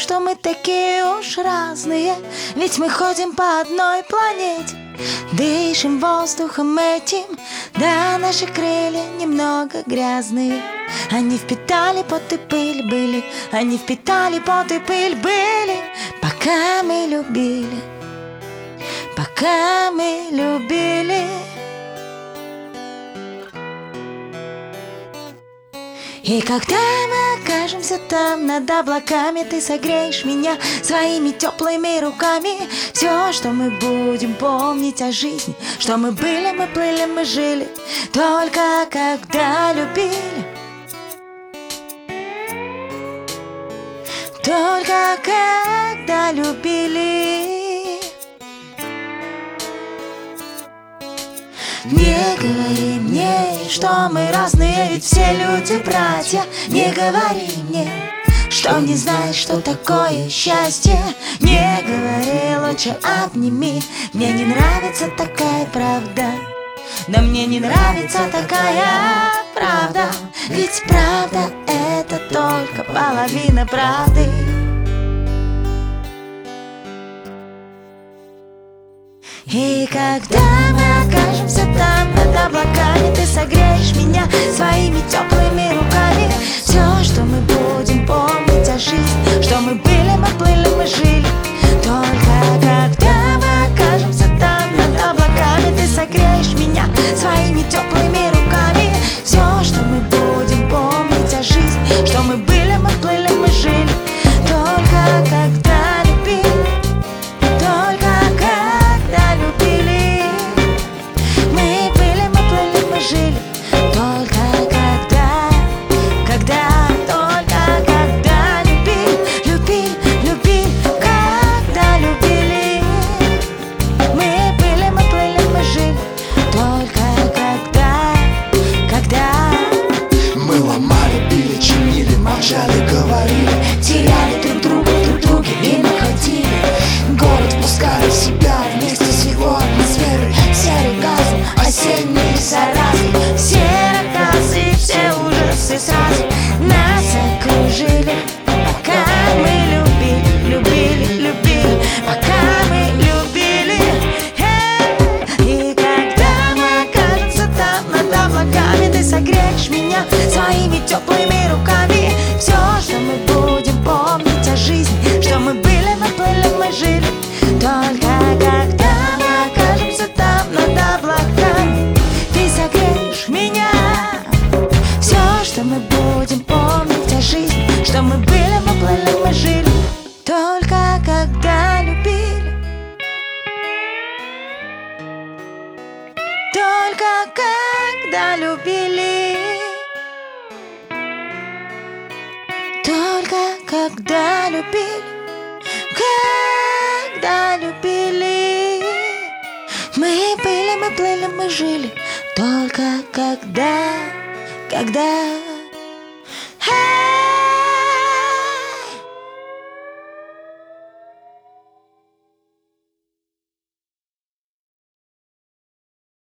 что мы такие уж разные, ведь мы ходим по одной планете, дышим воздухом этим, да наши крылья немного грязные. Они впитали пот и пыль были, они впитали пот и пыль были, пока мы любили, пока мы любили. И когда мы окажемся там над облаками, ты согреешь меня своими теплыми руками. Все, что мы будем помнить о жизни, что мы были, мы плыли, мы жили, только когда любили, только когда любили. Не говори мне, что мы разные, ведь все люди братья. Не говори мне, что не знаешь, что такое счастье. Не говори, лучше обними. Мне не нравится такая правда, да мне не нравится такая правда, ведь правда — это только половина правды. И когда мы окажемся там над облаками, ты согреешь меня своими теплыми руками. Все, что мы будем помнить о жизни, что мы были, мы плыли, мы жили, только когда мы окажемся там над облаками, ты согреешь меня своими теплыми руками. Все, что мы будем помнить о жизни, что мы были, мы плыли, мы жили, только когда любили, только когда любили. Мы были, мы плыли, мы жили, только только когда любили, любили, любили, когда любили. Мы были, мы плыли, мы жили, только когда мы ломали, били, чинили, молчали, говорили, теряли друг друга в друг друге и находили. город впускали в себя вместе с его атмосферой. Серый газом, осенние заразы, все рассказы, все ужасы сразу нас окружили, пока мы любили, любили, любили, пока мы любили. И когда мы окажемся там над облаками, ты согреешь меня своими теплыми руками. Все, что мы будем помнить о жизни, что мы были, мы плыли, мы жили, только когда мы окажемся там над облаками, ты согреешь меня. Все, что мы будем помнить о жизни, что мы были, мы плыли, мы жили, только когда любили, только когда любили, только когда любили, когда любили. Мы были, мы плыли, мы жили, только когда